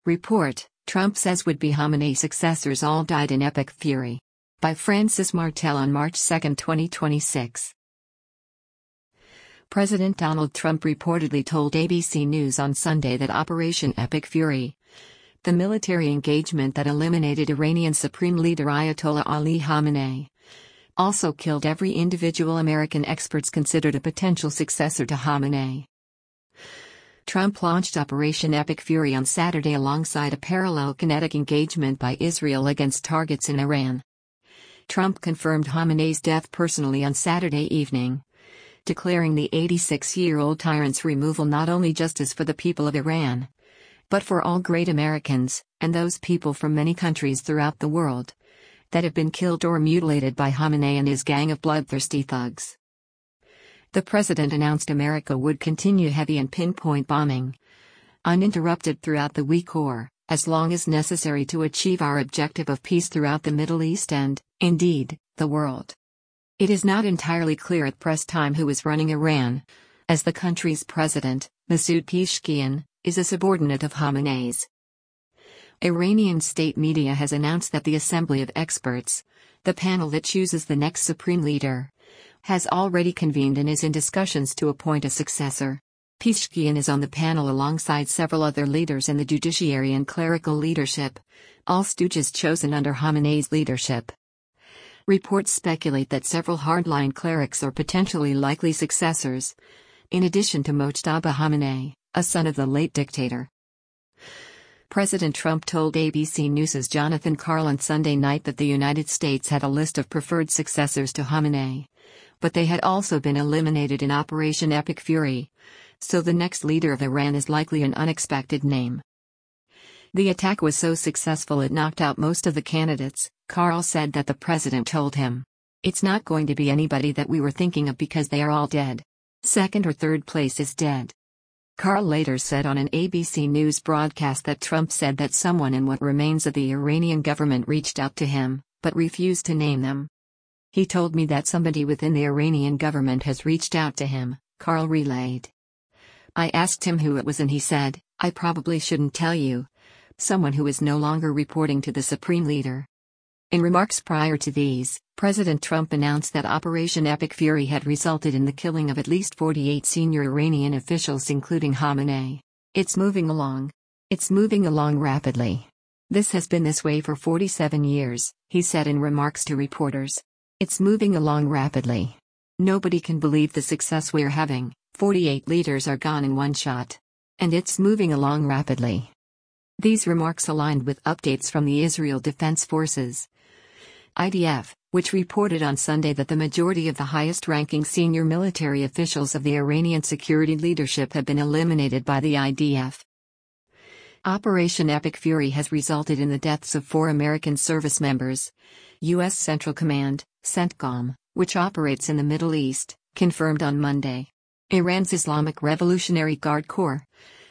Report: Trump says would-be Khamenei successors all died in epic fury. By Francis Martel on March 2, 2026. President Donald Trump reportedly told ABC News on Sunday that Operation Epic Fury, the military engagement that eliminated Iranian Supreme Leader Ayatollah Ali Khamenei, also killed every individual American experts considered a potential successor to Khamenei. Trump launched Operation Epic Fury on Saturday alongside a parallel kinetic engagement by Israel against targets in Iran. Trump confirmed Khamenei's death personally on Saturday evening, declaring the 86-year-old tyrant's removal not only justice for the people of Iran, but for all great Americans, and those people from many countries throughout the world, that have been killed or mutilated by Khamenei and his gang of bloodthirsty thugs. The president announced America would continue heavy and pinpoint bombing, uninterrupted throughout the week or, as long as necessary to achieve our objective of peace throughout the Middle East and, indeed, the world. It is not entirely clear at press time who is running Iran, as the country's president, Masoud Pezeshkian, is a subordinate of Khamenei's. Iranian state media has announced that the Assembly of Experts, the panel that chooses the next supreme leader, has already convened and is in discussions to appoint a successor. Pezeshkian is on the panel alongside several other leaders in the judiciary and clerical leadership, all stooges chosen under Khamenei's leadership. Reports speculate that several hardline clerics are potentially likely successors, in addition to Mojtaba Khamenei, a son of the late dictator. President Trump told ABC News' Jonathan Karl on Sunday night that the United States had a list of preferred successors to Khamenei, but they had also been eliminated in Operation Epic Fury, so the next leader of Iran is likely an unexpected name. The attack was so successful it knocked out most of the candidates, Karl said that the president told him. It's not going to be anybody that we were thinking of because they are all dead. Second or third place is dead. Karl later said on an ABC News broadcast that Trump said that someone in what remains of the Iranian government reached out to him, but refused to name them. He told me that somebody within the Iranian government has reached out to him, Karl relayed. I asked him who it was and he said, I probably shouldn't tell you. Someone who is no longer reporting to the supreme leader. In remarks prior to these, President Trump announced that Operation Epic Fury had resulted in the killing of at least 48 senior Iranian officials including Khamenei. It's moving along. It's moving along rapidly. This has been this way for 47 years, he said in remarks to reporters. It's moving along rapidly. Nobody can believe the success we're having. 48 leaders are gone in one shot. And it's moving along rapidly. These remarks aligned with updates from the Israel Defense Forces, IDF, which reported on Sunday that the majority of the highest-ranking senior military officials of the Iranian security leadership have been eliminated by the IDF. Operation Epic Fury has resulted in the deaths of 4 American service members. U.S. Central Command, CENTCOM, which operates in the Middle East, confirmed on Monday. Iran's Islamic Revolutionary Guard Corps,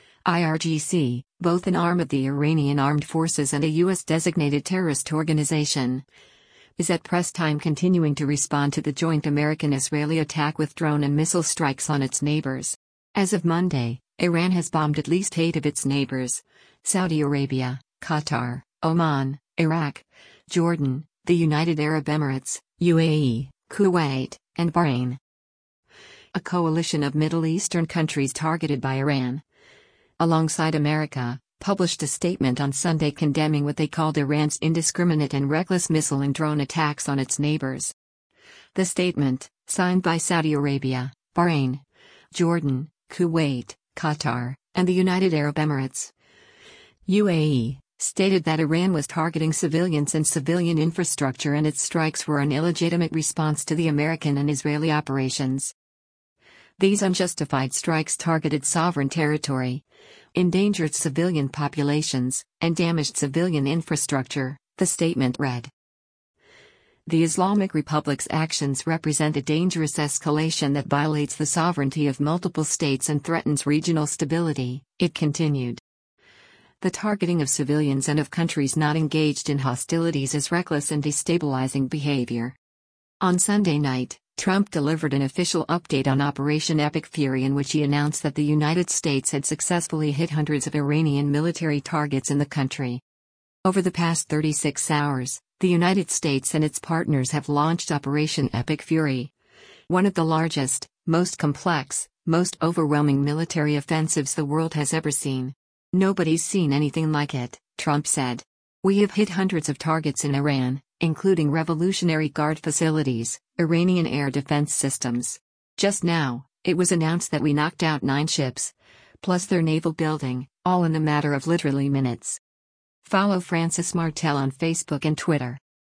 IRGC, both an arm of the Iranian Armed Forces and a U.S.-designated terrorist organization, is at press time continuing to respond to the joint American-Israeli attack with drone and missile strikes on its neighbors. As of Monday, Iran has bombed at least 8 of its neighbors: Saudi Arabia, Qatar, Oman, Iraq, Jordan, the United Arab Emirates, UAE, Kuwait, and Bahrain. A coalition of Middle Eastern countries targeted by Iran, alongside America, published a statement on Sunday condemning what they called Iran's indiscriminate and reckless missile and drone attacks on its neighbors. The statement, signed by Saudi Arabia, Bahrain, Jordan, Kuwait, Qatar, and the United Arab Emirates, UAE, stated that Iran was targeting civilians and civilian infrastructure and its strikes were an illegitimate response to the American and Israeli operations. These unjustified strikes targeted sovereign territory, endangered civilian populations, and damaged civilian infrastructure, the statement read. The Islamic Republic's actions represent a dangerous escalation that violates the sovereignty of multiple states and threatens regional stability, it continued. The targeting of civilians and of countries not engaged in hostilities is reckless and destabilizing behavior. On Sunday night, Trump delivered an official update on Operation Epic Fury in which he announced that the United States had successfully hit hundreds of Iranian military targets in the country. Over the past 36 hours, the United States and its partners have launched Operation Epic Fury, one of the largest, most complex, most overwhelming military offensives the world has ever seen. Nobody's seen anything like it, Trump said. We have hit hundreds of targets in Iran, including Revolutionary Guard facilities, Iranian air defense systems. Just now, it was announced that we knocked out 9 ships, plus their naval building, all in a matter of literally minutes. Follow Francis Martel on Facebook and Twitter.